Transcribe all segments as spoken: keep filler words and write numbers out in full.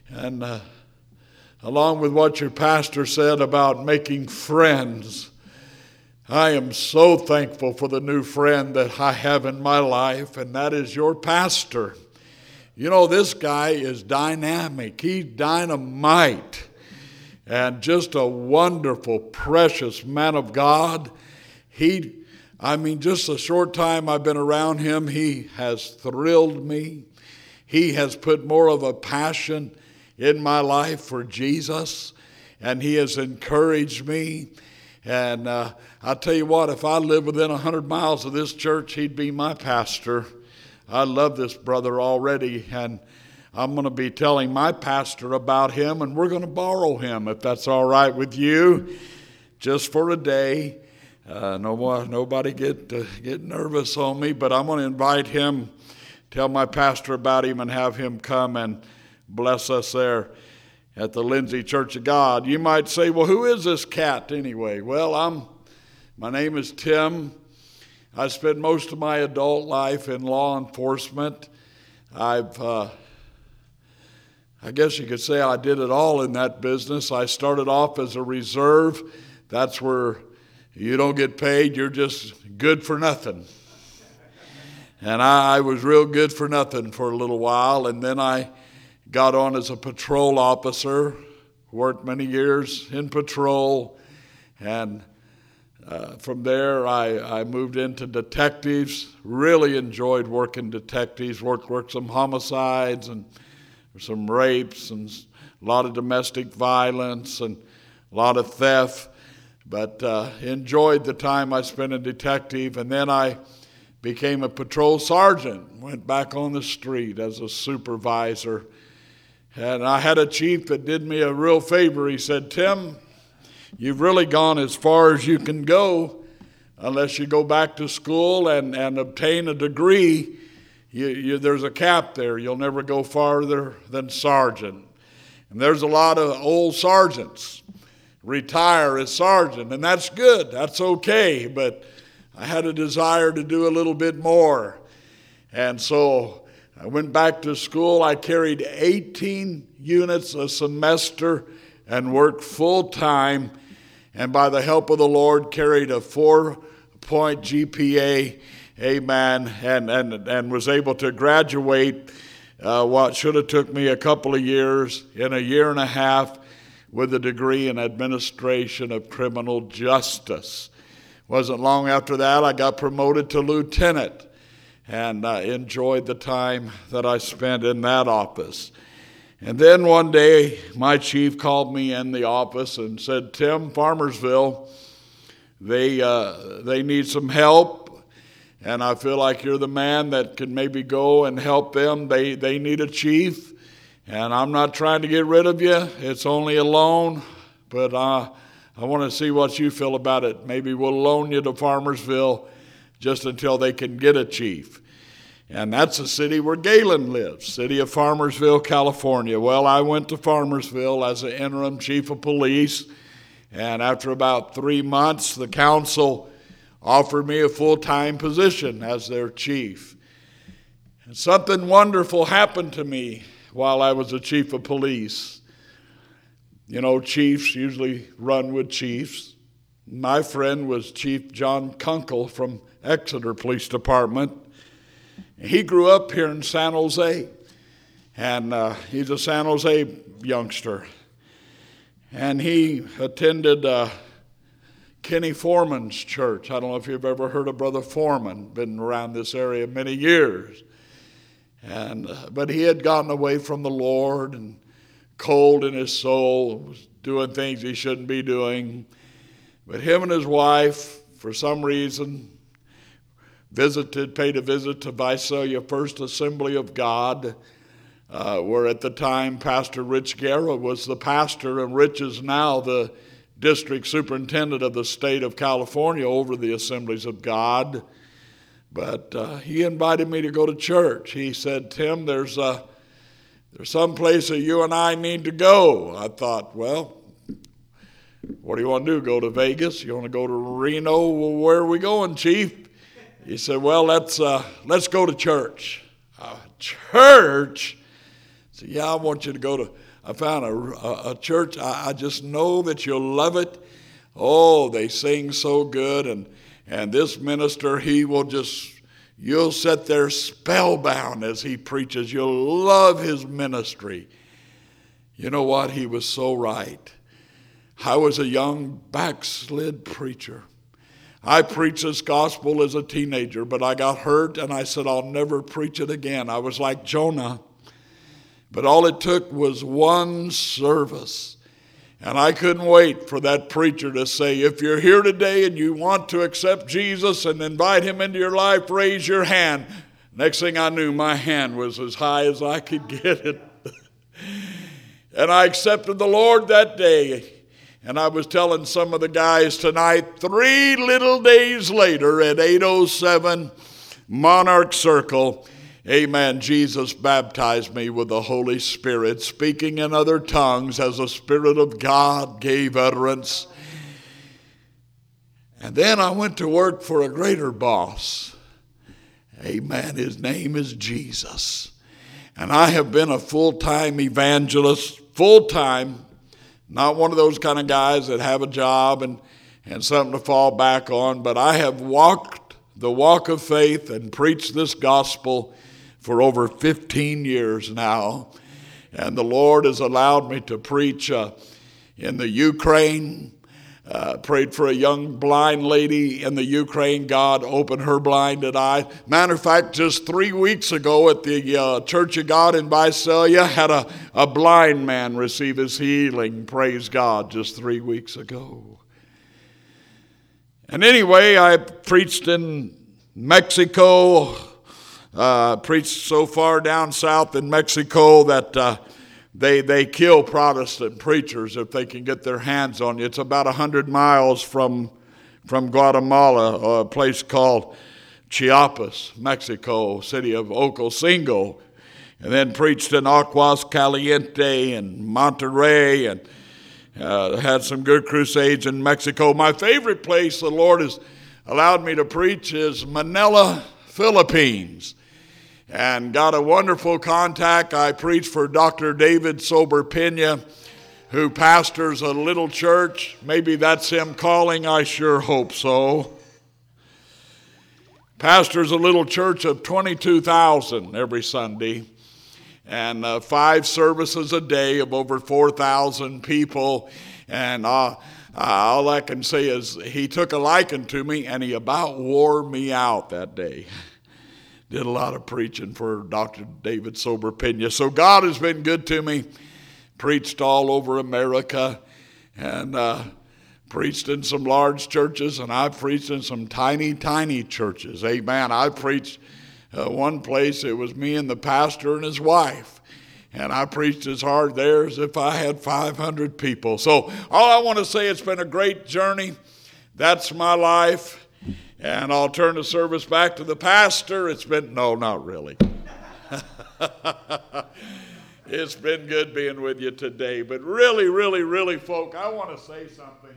And uh, along with what your pastor said about making friends, I am so thankful for the new friend that I have in my life, and that is your pastor. You know, this guy is dynamic. He's dynamite. And just a wonderful, precious man of God. He, I mean, just a short time I've been around him, he has thrilled me. He has put more of a passion in my life for Jesus, and he has encouraged me. And uh, I'll tell you what, if I lived within one hundred miles of this church, he'd be my pastor. I love this brother already, and I'm going to be telling my pastor about him, and we're going to borrow him, if that's all right with you, just for a day. Uh, no, nobody get uh, get nervous on me, but I'm going to invite him, tell my pastor about him, and have him come and bless us there at the Lindsay Church of God. You might say, well, who is this cat anyway? Well, I'm. my name is Tim. I spent most of my adult life in law enforcement. I've, uh, I guess you could say I did it all in that business. I started off as a reserve. That's where you don't get paid. You're just good for nothing. And I, I was real good for nothing for a little while. And then I got on as a patrol officer, worked many years in patrol, and uh, from there I, I moved into detectives. Really enjoyed working detectives, worked, worked some homicides and some rapes and a lot of domestic violence and a lot of theft, but uh, enjoyed the time I spent in detective. And then I became a patrol sergeant, went back on the street as a supervisor. And I had a chief that did me a real favor. He said, Tim, you've really gone as far as you can go unless you go back to school and, and obtain a degree. You, you, there's a cap there. You'll never go farther than sergeant. And there's a lot of old sergeants retire as sergeant, and that's good. That's okay. But I had a desire to do a little bit more. And so I went back to school. I carried eighteen units a semester and worked full time. And by the help of the Lord, carried a four-point G P A, amen, and, and, and was able to graduate uh, what should have took me a couple of years in a year and a half with a degree in administration of criminal justice. Wasn't long after that I got promoted to lieutenant. And I enjoyed the time that I spent in that office. And then one day, my chief called me in the office and said, Tim, Farmersville, they uh, they need some help, and I feel like you're the man that can maybe go and help them. They, they need a chief, and I'm not trying to get rid of you. It's only a loan, but uh, I want to see what you feel about it. Maybe we'll loan you to Farmersville just until they can get a chief. And that's the city where Galen lives, city of Farmersville, California. Well, I went to Farmersville as an interim chief of police, and after about three months, the council offered me a full-time position as their chief. And something wonderful happened to me while I was a chief of police. You know, chiefs usually run with chiefs. My friend was Chief John Kunkel from Exeter Police Department. He grew up here in San Jose, and uh, he's a San Jose youngster. And he attended uh, Kenny Foreman's church. I don't know if you've ever heard of Brother Foreman, been around this area many years. And uh, but he had gotten away from the Lord and cold in his soul, was doing things he shouldn't be doing. But him and his wife, for some reason, visited, paid a visit to Visalia First Assembly of God, uh, where at the time Pastor Rich Guerra was the pastor, and Rich is now the district superintendent of the state of California over the Assemblies of God. But uh, he invited me to go to church. He said, Tim, there's a, there's some place that you and I need to go. I thought, well, what do you want to do, go to Vegas? You want to go to Reno? Well, where are we going, Chief? He said, well, let's uh, let's go to church. Uh, church? said, yeah, I want you to go to, I found a, a, a church. I, I just know that you'll love it. Oh, they sing so good. And, and this minister, he will just, you'll sit there spellbound as he preaches. You'll love his ministry. You know what? He was so right. I was a young backslid preacher. I preached this gospel as a teenager, but I got hurt and I said, I'll never preach it again. I was like Jonah. But all it took was one service. And I couldn't wait for that preacher to say, if you're here today and you want to accept Jesus and invite him into your life, raise your hand. Next thing I knew, my hand was as high as I could get it. And I accepted the Lord that day. And I was telling some of the guys tonight, three little days later at eight oh seven Monarch Circle, amen, Jesus baptized me with the Holy Spirit, speaking in other tongues as the Spirit of God gave utterance. And then I went to work for a greater boss. Amen. His name is Jesus. And I have been a full-time evangelist, full-time. Not one of those kind of guys that have a job and, and something to fall back on, but I have walked the walk of faith and preached this gospel for over fifteen years now. And the Lord has allowed me to preach uh, in the Ukraine. Uh, prayed for a young blind lady in the Ukraine. God opened her blinded eye. Matter of fact, just three weeks ago at the uh, Church of God in Visalia, had a, a blind man receive his healing. Praise God, just three weeks ago. And anyway, I preached in Mexico. Uh, preached so far down south in Mexico that uh, They they kill Protestant preachers if they can get their hands on you. It's about one hundred miles from, from Guatemala, a place called Chiapas, Mexico, city of Ocosingo. And then preached in Aguas Caliente and Monterrey, and uh, had some good crusades in Mexico. My favorite place the Lord has allowed me to preach is Manila, Philippines. And got a wonderful contact. I preached for Doctor David Sober-Pena, who pastors a little church. Maybe that's him calling. I sure hope so. Pastors a little church of twenty-two thousand every Sunday. And uh, five services a day of over four thousand people. And uh, all I can say is he took a liking to me, and he about wore me out that day. Did a lot of preaching for Doctor David Sober-Pena. So God has been good to me. Preached all over America and uh, preached in some large churches, and I've preached in some tiny, tiny churches. Amen. I preached uh, one place, it was me and the pastor and his wife. And I preached as hard there as if I had five hundred people. So all I want to say, it's been a great journey. That's my life. And I'll turn the service back to the pastor. It's been, no, not really. It's been good being with you today. But really, really, really, folk, I want to say something.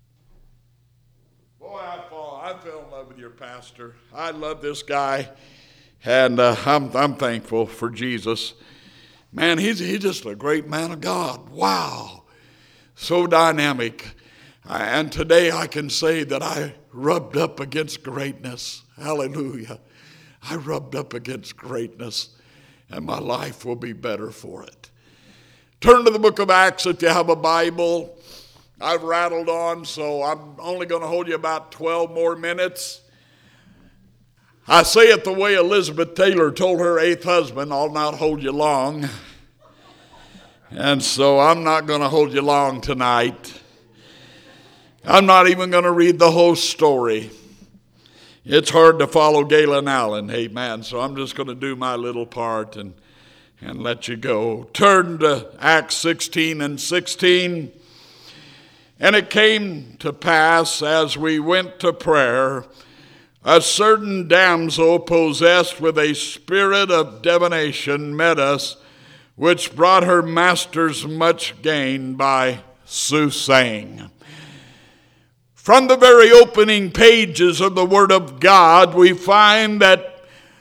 Boy, I fall, I fell in love with your pastor. I love this guy. And uh, I'm, I'm thankful for Jesus. Man, he's, he's just a great man of God. Wow. So dynamic. And today I can say that I rubbed up against greatness. Hallelujah. I rubbed up against greatness, and my life will be better for it. Turn to the book of Acts if you have a Bible. I've rattled on, so I'm only going to hold you about twelve more minutes. I say it the way Elizabeth Taylor told her eighth husband, I'll not hold you long. And so I'm not going to hold you long tonight. I'm not even going to read the whole story. It's hard to follow Galen Allen, amen. So I'm just going to do my little part and, and let you go. Turn to Acts sixteen and sixteen. And it came to pass as we went to prayer, a certain damsel possessed with a spirit of divination met us, which brought her masters much gain by soothsaying. From the very opening pages of the Word of God, we find that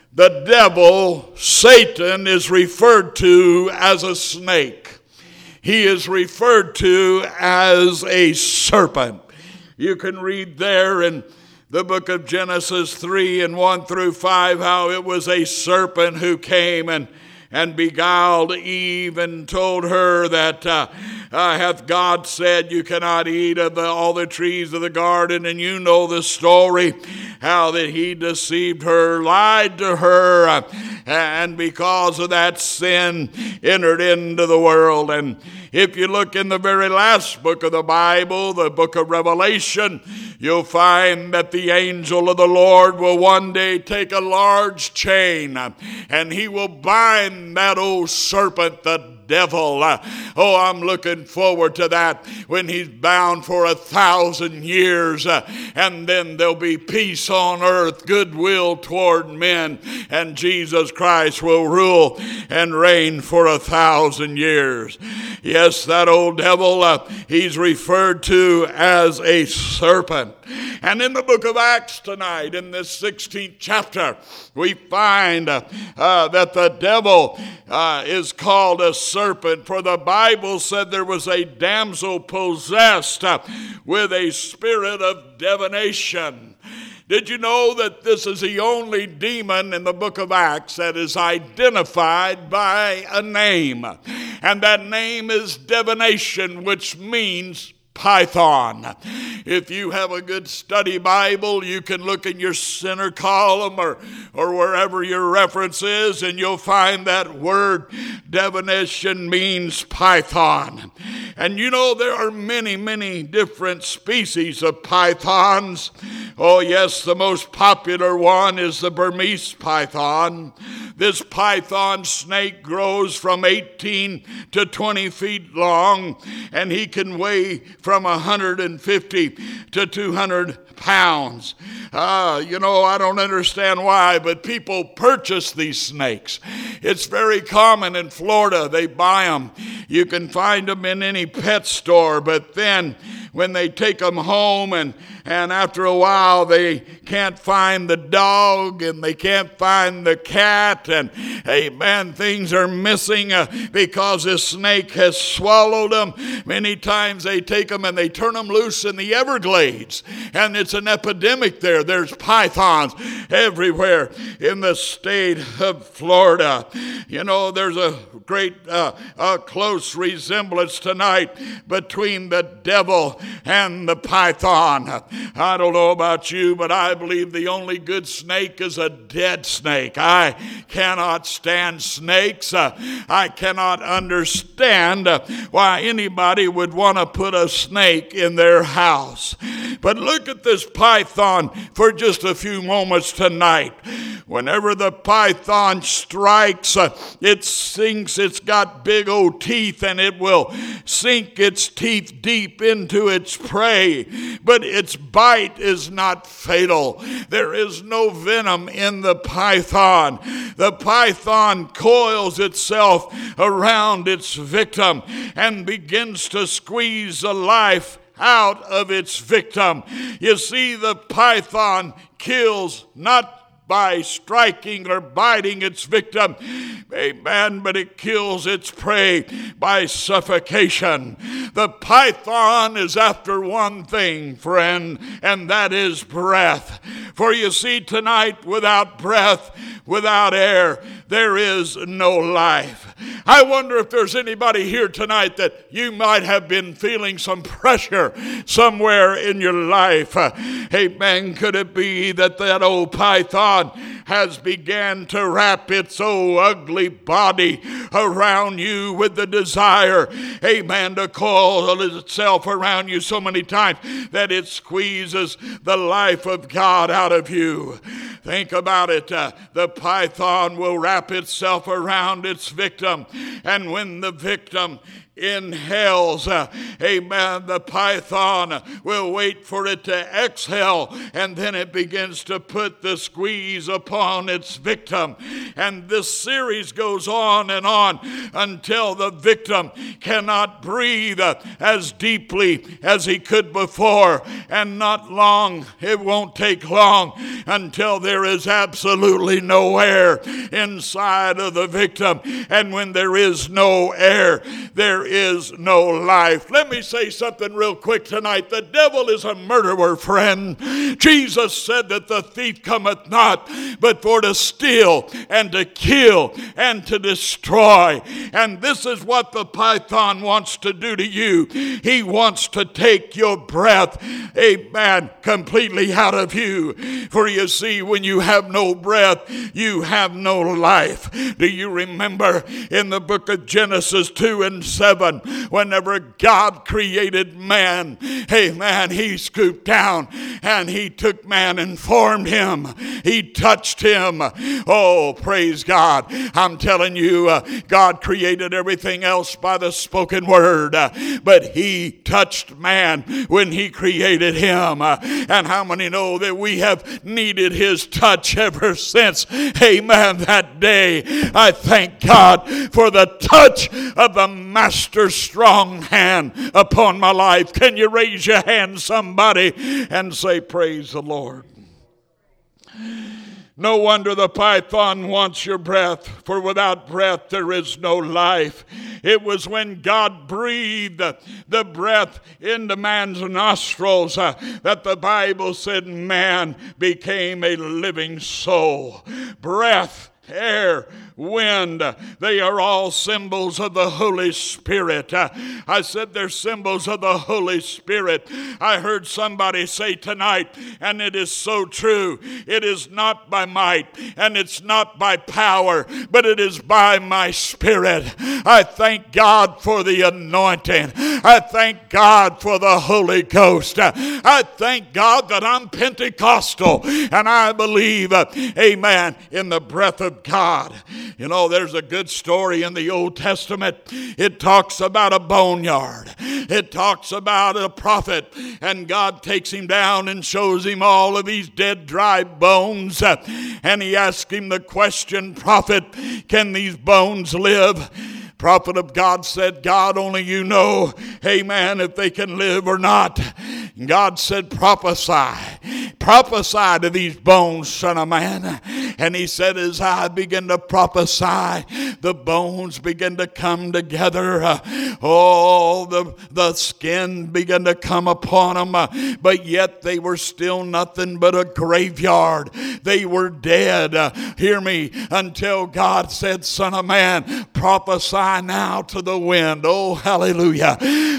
the devil, Satan, is referred to as a snake. He is referred to as a serpent. You can read there in the book of Genesis three and one through five how it was a serpent who came and and beguiled Eve and told her that uh, uh, hath God said you cannot eat of the, all the trees of the garden. And you know the story, how that he deceived her, lied to her, uh, and because of that, sin entered into the world. And if you look in the very last book of the Bible, the book of Revelation, you'll find that the angel of the Lord will one day take a large chain and he will bind that old serpent, the devil. Oh, I'm looking forward to that when he's bound for a thousand years, and then there'll be peace on earth, goodwill toward men, and Jesus Christ will rule and reign for a thousand years. Yes, that old devil, uh, he's referred to as a serpent. And in the book of Acts tonight, in this sixteenth chapter, we find uh, uh, that the devil uh, is called a serpent. For the Bible said there was a damsel possessed uh, with a spirit of divination. Did you know that this is the only demon in the book of Acts that is identified by a name? And that name is divination, which means Python. If you have a good study Bible, you can look in your center column or, or wherever your reference is, and you'll find that word divination means Python. And you know there are many, many different species of pythons. Oh yes, the most popular one is the Burmese python. This python snake grows from eighteen to twenty feet long, and he can weigh from one hundred fifty to two hundred pounds. Uh, you know, I don't understand why, but people purchase these snakes. It's very common in Florida. They buy them. You can find them in any pet store, but then when they take them home and, and after a while they can't find the dog and they can't find the cat, and hey man, things are missing uh, because this snake has swallowed them. Many times they take them and they turn them loose in the Everglades, and it's an epidemic there. There's pythons everywhere in the state of Florida. You know, there's a great uh, uh, close resemblance tonight between the devil and the python. I don't know about you, but I believe the only good snake is a dead snake. I cannot stand snakes. Uh, I cannot understand uh, why anybody would want to put a snake in their house. But look at this python for just a few moments tonight. Whenever the python strikes, uh, it sinks. It's got big old teeth, and it will sink its teeth deep into its prey. But its bite is not fatal. There is no venom in the python. The python coils itself around its victim and begins to squeeze the life out of its victim. You see, the python kills not by striking or biting its victim, amen, but it kills its prey by suffocation. The python is after one thing, friend, and that is breath. For you see, tonight, without breath, without air, there is no life. I wonder if there's anybody here tonight that you might have been feeling some pressure somewhere in your life. Uh, amen. Could it be that that old python has began to wrap its old ugly body around you with the desire, amen, to coil itself around you so many times that it squeezes the life of God out of you? Think about it. Uh, the python will wrap itself around its victim, and when the victim inhales, uh, amen, the python will wait for it to exhale, and then it begins to put the squeeze upon its victim. And this series goes on and on until the victim cannot breathe uh, as deeply as he could before. And not long, it won't take long until there is absolutely no air inside of the victim. And when there is no air, there is no life. Let me say something real quick tonight. The devil is a murderer, friend. Jesus said that the thief cometh not, but for to steal and to kill and to destroy. And this is what the python wants to do to you. He wants to take your breath, amen, completely out of you. For you see, when you have no breath, you have no life. Do you remember in the book of Genesis two and seven, whenever God created man, hey man, he scooped down and he took man and formed him. He touched him. Oh, praise God. I'm telling you, uh, God created everything else by the spoken word, uh, but he touched man when he created him. Uh, and how many know that we have needed his touch ever since, amen, that day? I thank God for the touch of the Master's strong hand upon my life. Can you raise your hand, somebody, and say, praise the Lord? No wonder the python wants your breath, for without breath there is no life. It was when God breathed the breath into man's nostrils uh, that the Bible said man became a living soul. Breath, air, wind, they are all symbols of the Holy Spirit. Uh, I said they're symbols of the Holy Spirit. I heard somebody say tonight, and it is so true, it is not by might and it's not by power, but it is by my Spirit. I thank God for the anointing. I thank God for the Holy Ghost. I thank God that I'm Pentecostal and I believe, uh, amen, in the breath of God. You know, there's a good story in the Old Testament. It talks about a boneyard. It talks about a prophet, and God takes him down and shows him all of these dead, dry bones. And he asks him the question, prophet, can these bones live? Prophet of God said, God, only you know, amen, if they can live or not. God said, prophesy. Prophesy to these bones, son of man. And he said, as I begin to prophesy, the bones begin to come together. Uh, oh, the, the skin began to come upon them. Uh, but yet they were still nothing but a graveyard. They were dead. Uh, hear me, until God said, son of man, prophesy now to the wind. Oh, hallelujah.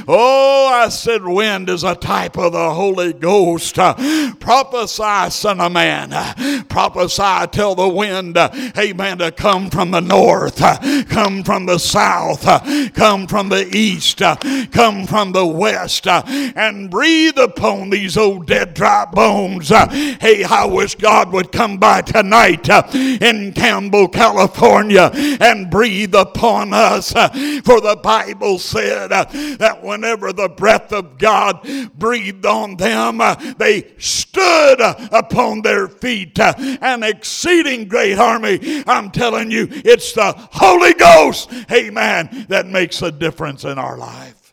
Oh, I said wind is a type of the Holy Ghost. Uh, prophesy, son of man. Uh, prophesy, tell the wind, uh, amen, to come from the north, uh, come from the south, uh, come from the east, uh, come from the west, uh, and breathe upon these old dead dry bones. Uh, hey, I wish God would come by tonight uh, in Campbell, California, and breathe upon us. Uh, for the Bible said uh, that whenever the breath of God breathed on them, uh, they stood uh, upon their feet, uh, an exceeding great army. I'm telling you, it's the Holy Ghost, amen, that makes a difference in our life.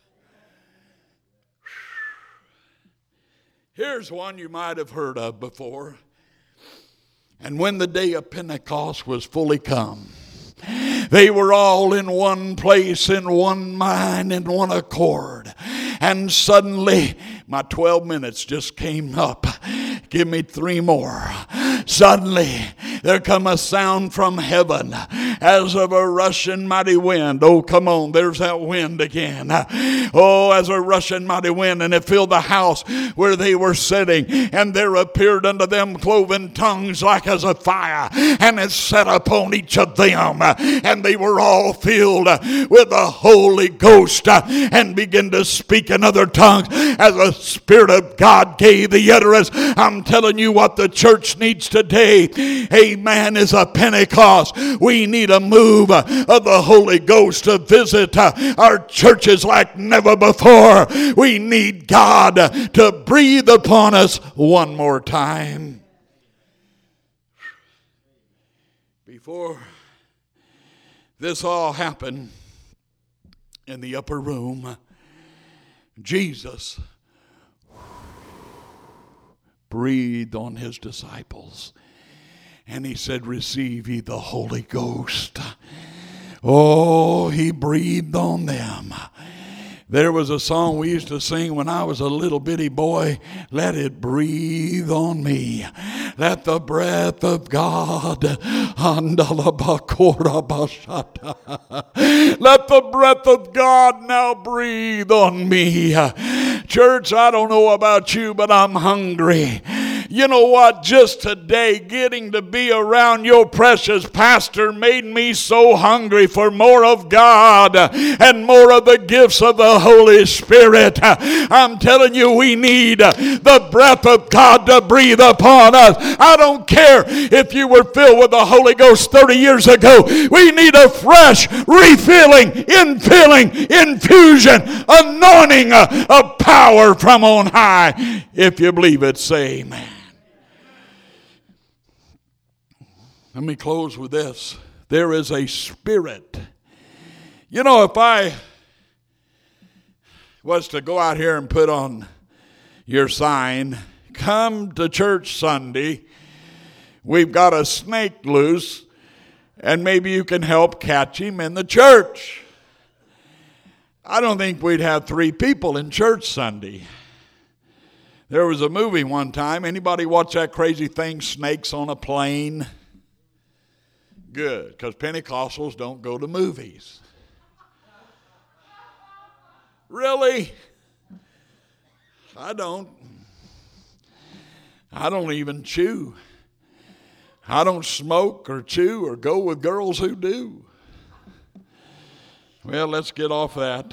Here's one you might have heard of before. And when the day of Pentecost was fully come, they were all in one place, in one mind, in one accord. And suddenly, my twelve minutes just came up. Give me three more. Suddenly, there come a sound from heaven as of a rushing mighty wind. Oh, come on, there's that wind again. Oh, as a rushing mighty wind, and it filled the house where they were sitting. And there appeared unto them cloven tongues like as a fire, and it sat upon each of them. And they were all filled with the Holy Ghost, and began to speak in other tongues as the Spirit of God gave the utterance. I'm telling you what the church needs today, amen, is a Pentecost. We need a move of the Holy Ghost to visit our churches like never before. We need God to breathe upon us one more time. Before this all happened in the upper room, Jesus breathed on his disciples. And he said, receive ye the Holy Ghost. Oh, he breathed on them. There was a song we used to sing when I was a little bitty boy. Let it breathe on me. Let the breath of God. Let the breath of God now breathe on me. Church, I don't know about you, but I'm hungry. You know what? Just today, getting to be around your precious pastor made me so hungry for more of God and more of the gifts of the Holy Spirit. I'm telling you, we need the breath of God to breathe upon us. I don't care if you were filled with the Holy Ghost thirty years ago. We need a fresh refilling, infilling, infusion, anointing of power from on high. If you believe it, say amen. Let me close with this. There is a spirit. You know, if I was to go out here and put on your sign, come to church Sunday, we've got a snake loose, and maybe you can help catch him in the church. I don't think we'd have three people in church Sunday. There was a movie one time. Anybody watch that crazy thing, Snakes on a Plane? Good, because Pentecostals don't go to movies. Really? I don't. I don't even chew. I don't smoke or chew or go with girls who do. Well, let's get off that.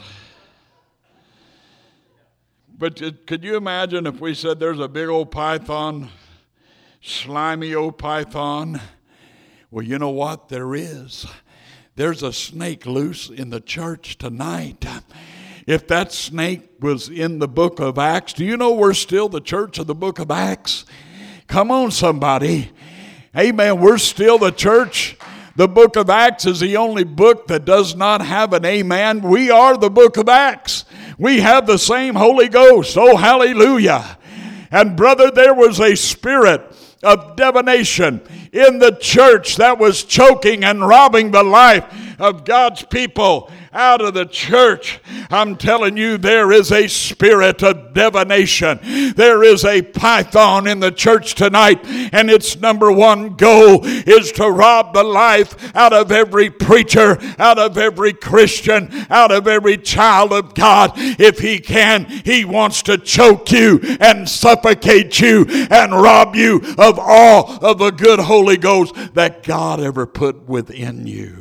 But could you imagine if we said there's a big old python, slimy old python? Well, you know what? There is. There's a snake loose in the church tonight. If that snake was in the book of Acts, do you know we're still the church of the book of Acts? Come on, somebody. Amen. We're still the church. The book of Acts is the only book that does not have an amen. We are the book of Acts. We have the same Holy Ghost. Oh, hallelujah. And brother, there was a spirit of divination in the church that was choking and robbing the life of God's people out of the church. I'm telling you, there is a spirit of divination. There is a python in the church tonight, and its number one goal is to rob the life out of every preacher, out of every Christian, out of every child of God. If he can, he wants to choke you and suffocate you and rob you of all of the good Holy Ghost that God ever put within you.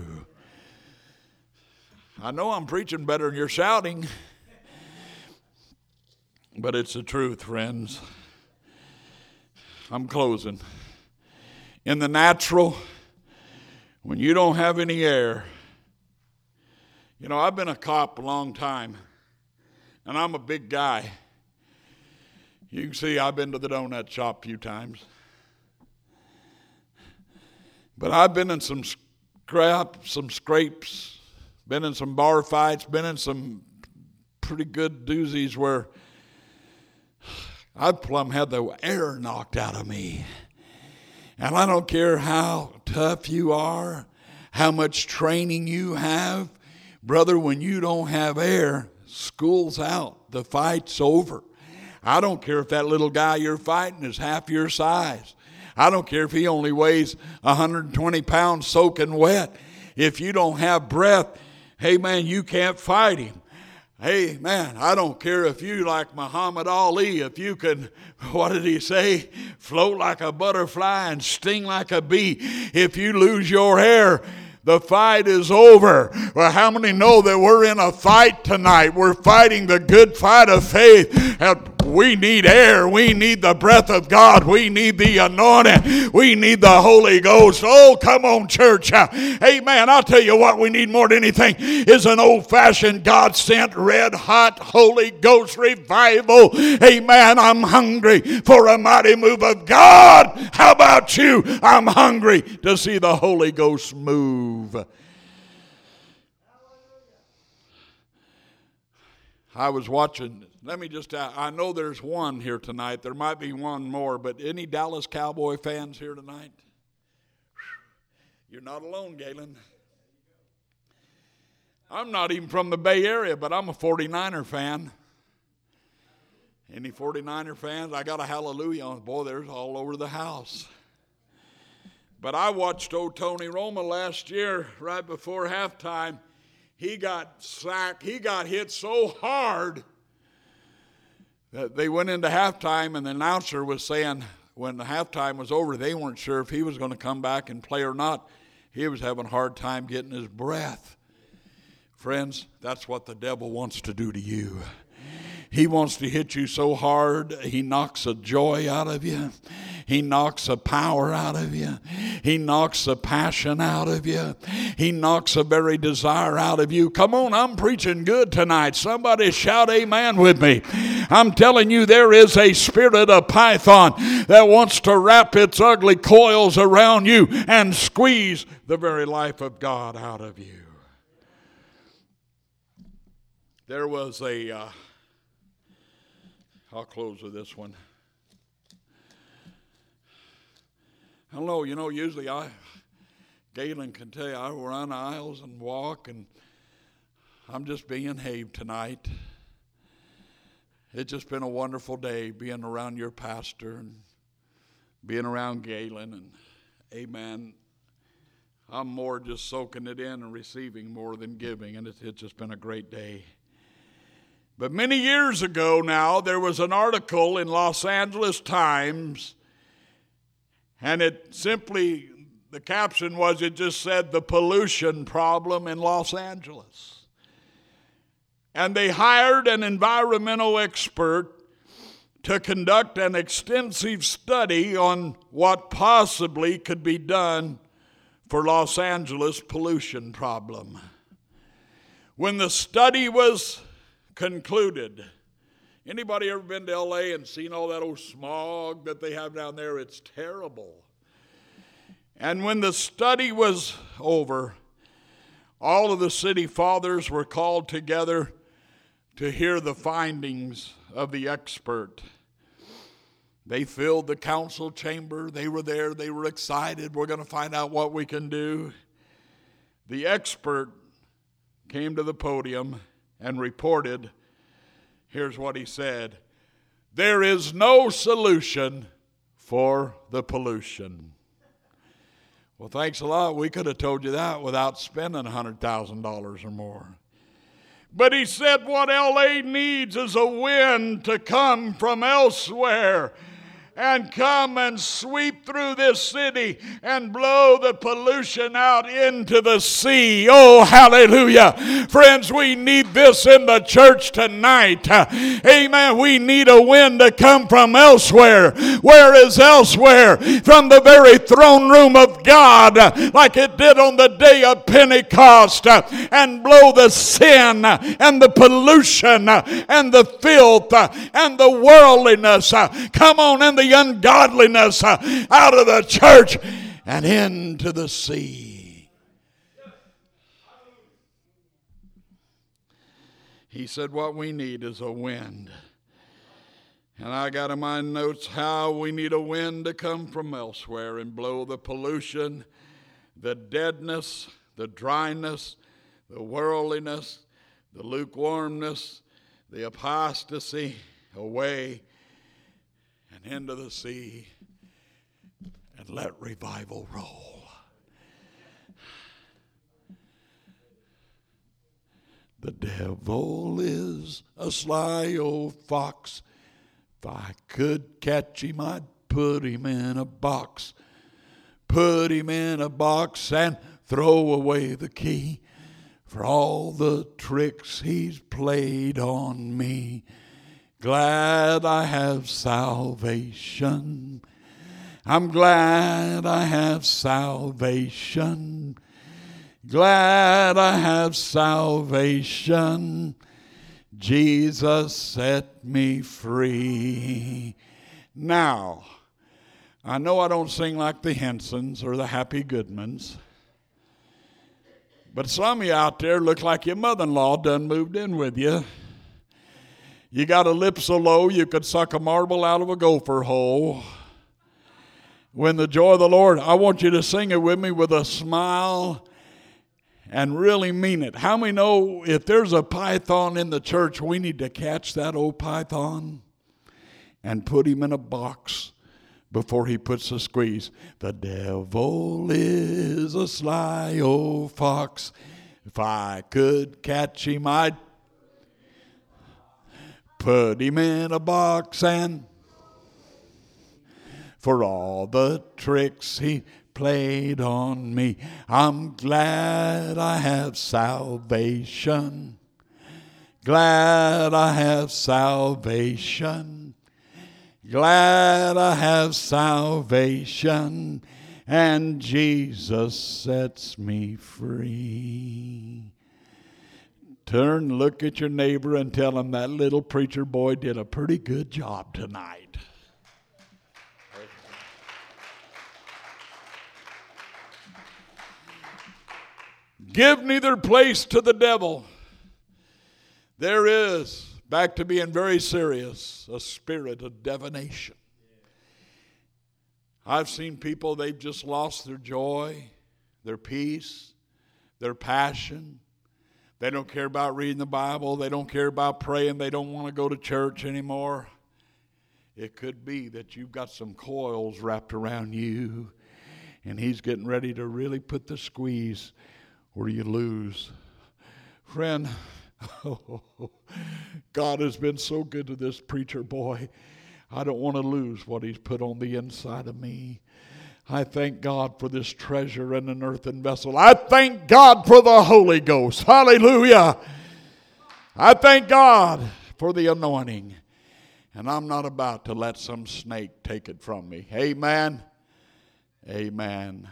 I know I'm preaching better than you're shouting, but it's the truth, friends. I'm closing. In the natural, when you don't have any air, you know, I've been a cop a long time, and I'm a big guy. You can see I've been to the donut shop a few times. But I've been in some scrap, some scrapes, been in some bar fights, been in some pretty good doozies where I've plumb had the air knocked out of me. And I don't care how tough you are, how much training you have, brother, when you don't have air, school's out, the fight's over. I don't care if that little guy you're fighting is half your size. I don't care if he only weighs one hundred twenty pounds soaking wet. If you don't have breath, hey man, you can't fight him. Hey man, I don't care if you like Muhammad Ali, if you can, what did he say? Float like a butterfly and sting like a bee. If you lose your hair, the fight is over. Well, how many know that we're in a fight tonight? We're fighting the good fight of faith. And we need air. We need the breath of God. We need the anointing. We need the Holy Ghost. Oh, come on, church. Amen. I'll tell you what we need more than anything is an old-fashioned, God-sent, red-hot Holy Ghost revival. Amen. I'm hungry for a mighty move of God. How about you? I'm hungry to see the Holy Ghost move. I was watching, let me just, I know there's one here tonight. There might be one more, but any Dallas Cowboy fans here tonight? You're not alone, Galen. I'm not even from the Bay Area, but I'm a forty-niner fan. Any forty-niner fans? I got a hallelujah on. Boy, there's all over the house. But I watched old Tony Roma last year, right before halftime. He got sacked. He got hit so hard that they went into halftime, and the announcer was saying when the halftime was over, they weren't sure if he was going to come back and play or not. He was having a hard time getting his breath. Friends, that's what the devil wants to do to you. He wants to hit you so hard, he knocks the joy out of you. He knocks the power out of you. He knocks the passion out of you. He knocks the very desire out of you. Come on, I'm preaching good tonight. Somebody shout amen with me. I'm telling you, there is a spirit of Python that wants to wrap its ugly coils around you and squeeze the very life of God out of you. There was a... Uh, I'll close with this one. I don't know, you know, usually I, Galen can tell you, I run aisles and walk, and I'm just being haved tonight. It's just been a wonderful day being around your pastor and being around Galen, and amen. I'm more just soaking it in and receiving more than giving, and it's, it's just been a great day. But many years ago now, there was an article in Los Angeles Times, and it simply, the caption was, it just said, the pollution problem in Los Angeles. And they hired an environmental expert to conduct an extensive study on what possibly could be done for Los Angeles pollution problem. When the study was concluded. Anybody ever been to L A and seen all that old smog that they have down there? It's terrible. And when the study was over, all of the city fathers were called together to hear the findings of the expert. They filled the council chamber. They were there. They were excited. We're going to find out what we can do. The expert came to the podium and reported, here's what he said: there is no solution for the pollution. Well, thanks a lot. We could have told you that without spending one hundred thousand dollars or more. But he said what L A needs is a wind to come from elsewhere and come and sweep through this city and blow the pollution out into the sea. Oh, hallelujah. Friends, we need this in the church tonight. Amen. We need a wind to come from elsewhere. Where is elsewhere? From the very throne room of God, like it did on the day of Pentecost, and blow the sin and the pollution and the filth and the worldliness. Come on, and the the ungodliness out of the church and into the sea. He said what we need is a wind. And I got in my notes how we need a wind to come from elsewhere and blow the pollution, the deadness, the dryness, the worldliness, the lukewarmness, the apostasy away and into the sea, and let revival roll. The devil is a sly old fox. If I could catch him, I'd put him in a box. Put him in a box and throw away the key for all the tricks he's played on me. Glad I have salvation. I'm glad I have salvation. Glad I have salvation. Jesus set me free. Now, I know I don't sing like the Hensons or the Happy Goodmans, but some of you out there look like your mother-in-law done moved in with you. You got a lip so low you could suck a marble out of a gopher hole. When the joy of the Lord, I want you to sing it with me with a smile and really mean it. How many know if there's a python in the church, we need to catch that old python and put him in a box before he puts a squeeze. The devil is a sly old fox. If I could catch him, I'd put him in a box, and for all the tricks he played on me, I'm glad I have salvation. Glad I have salvation. Glad I have salvation, and Jesus sets me free. Turn, look at your neighbor and tell him that little preacher boy did a pretty good job tonight. Give neither place to the devil. There is, back to being very serious, a spirit of divination. I've seen people, they've just lost their joy, their peace, their passion. They don't care about reading the Bible. They don't care about praying. They don't want to go to church anymore. It could be that you've got some coils wrapped around you, and he's getting ready to really put the squeeze where you lose. Friend, oh, God has been so good to this preacher boy. I don't want to lose what he's put on the inside of me. I thank God for this treasure in an earthen vessel. I thank God for the Holy Ghost. Hallelujah. I thank God for the anointing. And I'm not about to let some snake take it from me. Amen. Amen.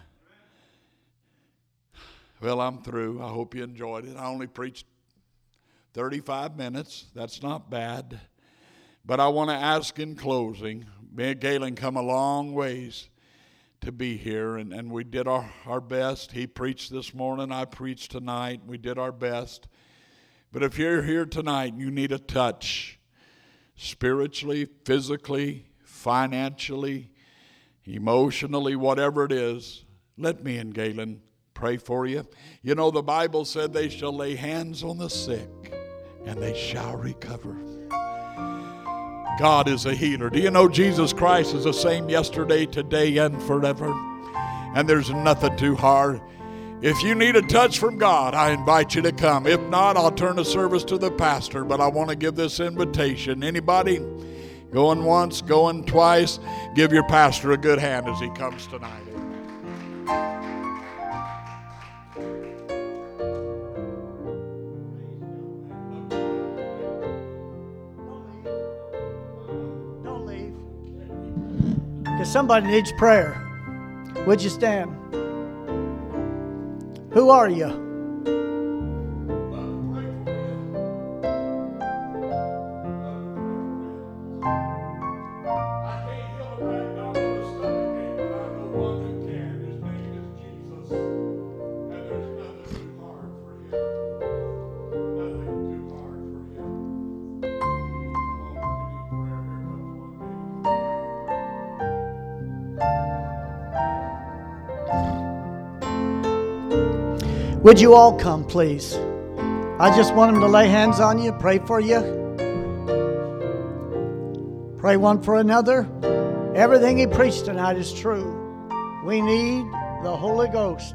Well, I'm through. I hope you enjoyed it. I only preached thirty-five minutes. That's not bad. But I want to ask in closing, me and Galen come a long ways to be here, and, and we did our, our best. He preached this morning. I preached tonight. We did our best. But if you're here tonight and you need a touch, spiritually, physically, financially, emotionally, whatever it is, let me and Galen pray for you. You know, the Bible said they shall lay hands on the sick and they shall recover. God is a healer. Do you know Jesus Christ is the same yesterday, today, and forever? And there's nothing too hard. If you need a touch from God, I invite you to come. If not, I'll turn the service to the pastor. But I want to give this invitation. Anybody going once, going twice, give your pastor a good hand as he comes tonight. Somebody needs prayer. Would you stand? Who are you? Would you all come, please? I just want them to lay hands on you, pray for you. Pray one for another. Everything he preached tonight is true. We need the Holy Ghost.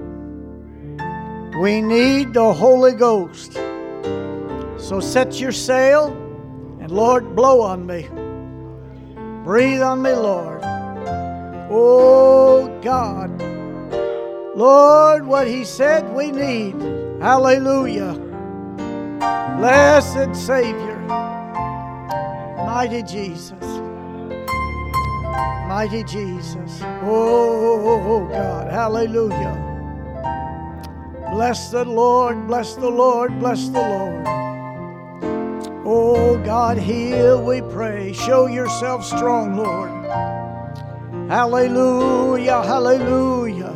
We need the Holy Ghost. So set your sail and, Lord, blow on me. Breathe on me, Lord. Oh, God. Lord, what he said we need. Hallelujah. Blessed Savior. Mighty Jesus. Mighty Jesus. Oh, God. Hallelujah. Bless the Lord. Bless the Lord. Bless the Lord. Oh, God, heal, we pray. Show yourself strong, Lord. Hallelujah. Hallelujah.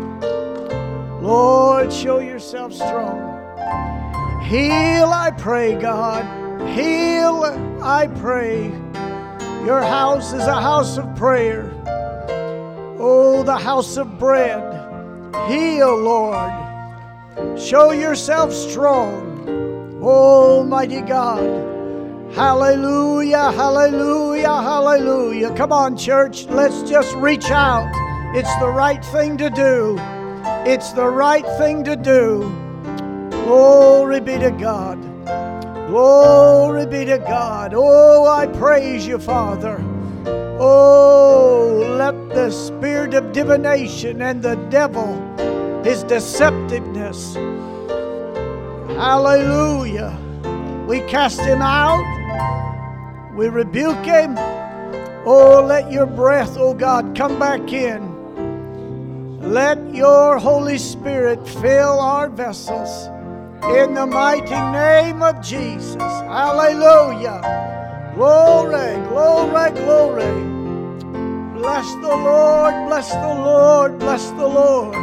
Lord, show yourself strong. Heal, I pray, God. Heal, I pray. Your house is a house of prayer. Oh, the house of bread. Heal, Lord. Show yourself strong. Almighty God. Hallelujah, hallelujah, hallelujah. Come on, church. Let's just reach out. It's the right thing to do. It's the right thing to do. Glory be to God. Glory be to God. Oh, I praise you, Father. Oh, let the spirit of divination and the devil, his deceptiveness, hallelujah, we cast him out. We rebuke him. Oh, let your breath, oh God, come back in. Let your Holy Spirit fill our vessels in the mighty name of Jesus. Hallelujah. Glory, glory, glory. Bless the Lord, bless the Lord, bless the Lord.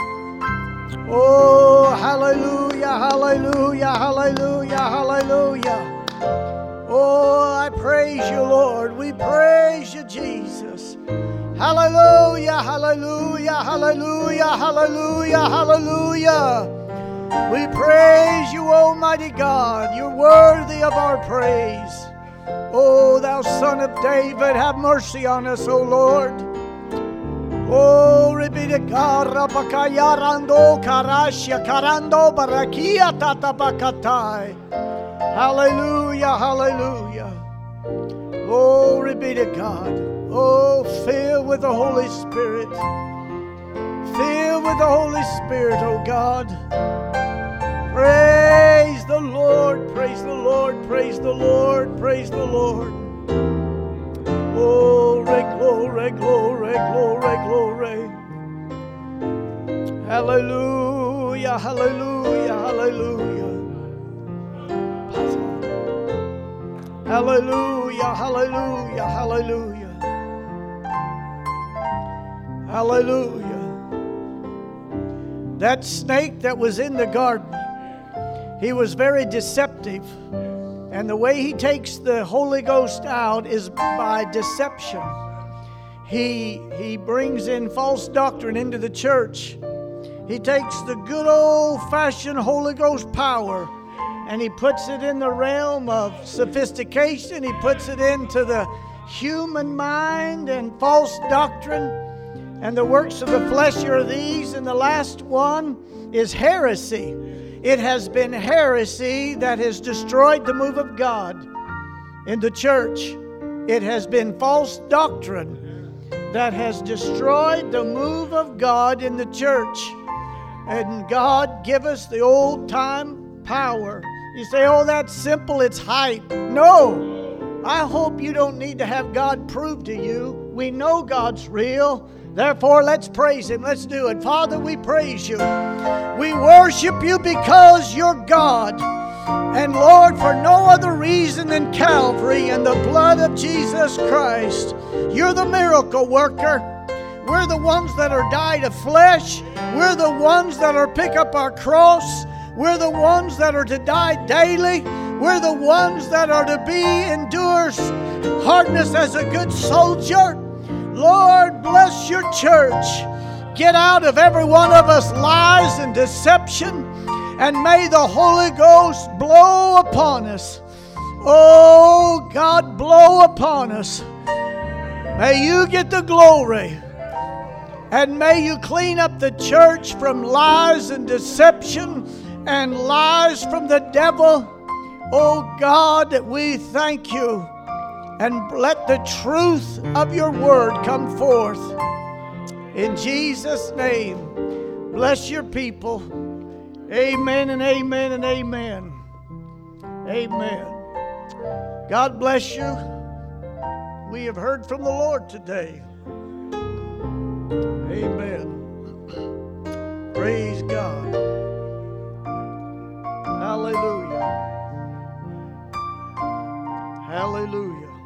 Oh, hallelujah, hallelujah, hallelujah, hallelujah. Oh, I praise you, Lord. We praise you, Jesus. Hallelujah, hallelujah, hallelujah, hallelujah, hallelujah. We praise you, Almighty God. You're worthy of our praise. Oh, thou Son of David, have mercy on us, O Lord. Glory be to God. Rabakayarando karashya karando barakia tatabakatai. Hallelujah, hallelujah. Glory be to God. Oh, fill with the Holy Spirit. Fill with the Holy Spirit, oh God. Praise the Lord, praise the Lord, praise the Lord, praise the Lord. Glory, glory, glory, glory, glory. Hallelujah, hallelujah, hallelujah. Hallelujah, hallelujah, hallelujah. Hallelujah. That snake that was in the garden, he was very deceptive. And the way he takes the Holy Ghost out is by deception. He, he brings in false doctrine into the church. He takes the good old-fashioned Holy Ghost power and he puts it in the realm of sophistication. He puts it into the human mind and false doctrine. And the works of the flesh are these. And the last one is heresy. It has been heresy that has destroyed the move of God in the church. It has been false doctrine that has destroyed the move of God in the church. And God give us the old time power. You say, oh, that's simple, it's hype. No, I hope you don't need to have God prove to you. We know God's real. Therefore, let's praise Him. Let's do it. Father, we praise you. We worship you because you're God. And Lord, for no other reason than Calvary and the blood of Jesus Christ. You're the miracle worker. We're the ones that are die to flesh. We're the ones that are pick up our cross. We're the ones that are to die daily. We're the ones that are to be endure hardness as a good soldier. Lord, bless your church. Get out of every one of us lies and deception, and may the Holy Ghost blow upon us. Oh, God, blow upon us. May you get the glory, and may you clean up the church from lies and deception and lies from the devil. Oh, God, we thank you. And let the truth of your word come forth. In Jesus' name, bless your people. Amen and amen and amen. Amen. God bless you. We have heard from the Lord today. Amen. Praise God. Hallelujah. Hallelujah.